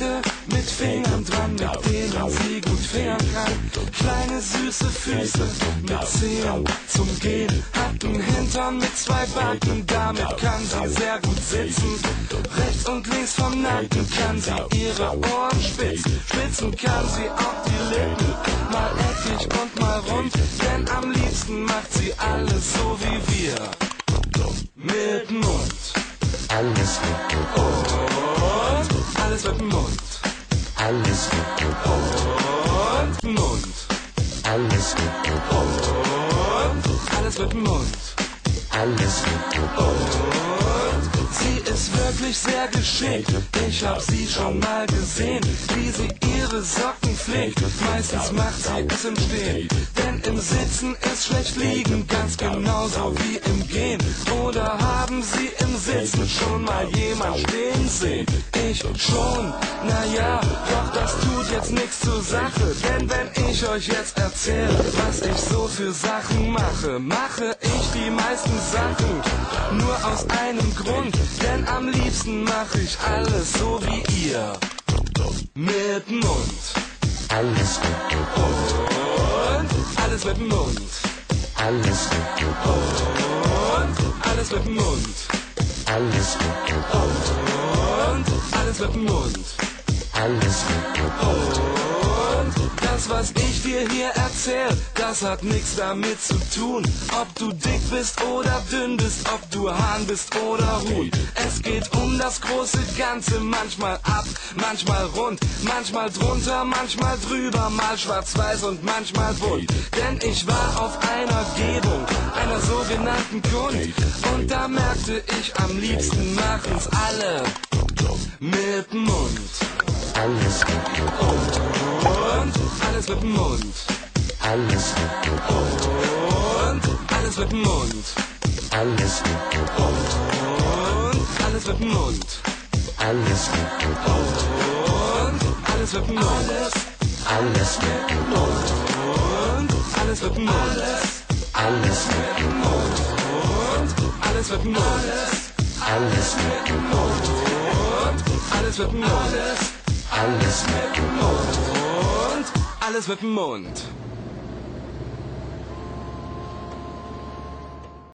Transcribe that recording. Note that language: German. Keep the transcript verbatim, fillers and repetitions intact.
Leute mit Fingern dran, mit denen sie gut fingern kann. Kleine süße Füße mit Zehen zum Gehen, hat einen Hintern mit zwei Backen, damit kann sie sehr gut sitzen. Rechts und links vom Nacken kann sie ihre Ohren spitzen, spitzen kann sie auch die Lippen, mal eckig und mal rund, denn am liebsten macht sie alles so wie wir, mit Mund. Alles mit Mund. Und alles mit Mund. Alles mit Und Mund. Alles mit Und alles mit Mund. Alles mit Und sie ist wirklich sehr geschickt. Ich hab sie schon mal gesehen, wie sie ihre Socken pflegt. Meistens macht sie es im Stehen, denn im Sitzen ist schlecht liegen, ganz genauso wie im Gehen. Oder haben Sie im Sitzen schon mal jemand stehen sehen? Ich schon, naja, doch das tut jetzt nichts zur Sache. Denn wenn ich euch jetzt erzähle, was ich so für Sachen mache, mache ich die meisten Sachen nur aus einem Grund. Denn am liebsten mache ich alles so wie ihr, mit Mund. Alles mit Mund. Und alles mit Mund. Alles mit Und alles mit Mund. Alles mit Und alles mit Mund. Alles mit Und das, was ich dir hier erzähl, das hat nichts damit zu tun, ob du dick bist oder dünn bist, ob du Hahn bist oder Huhn. Es geht um das große Ganze, manchmal ab, manchmal rund, manchmal drunter, manchmal drüber, mal schwarz-weiß und manchmal bunt. Denn ich war auf einer Gebung, einer sogenannten Kund, und da merkte ich, am liebsten machen's alle mit Mund. Alles mit Und alles mit Mund. Alles mit Und alles mit Mund. Alles mit Und alles mit Mund. Alles mit Und alles mit Mund. Alles mit Und alles mit Mund. Alles mit Und alles mit Mund. Alles mit Und alles mit Mund. Alles mit Und alles mit Mund.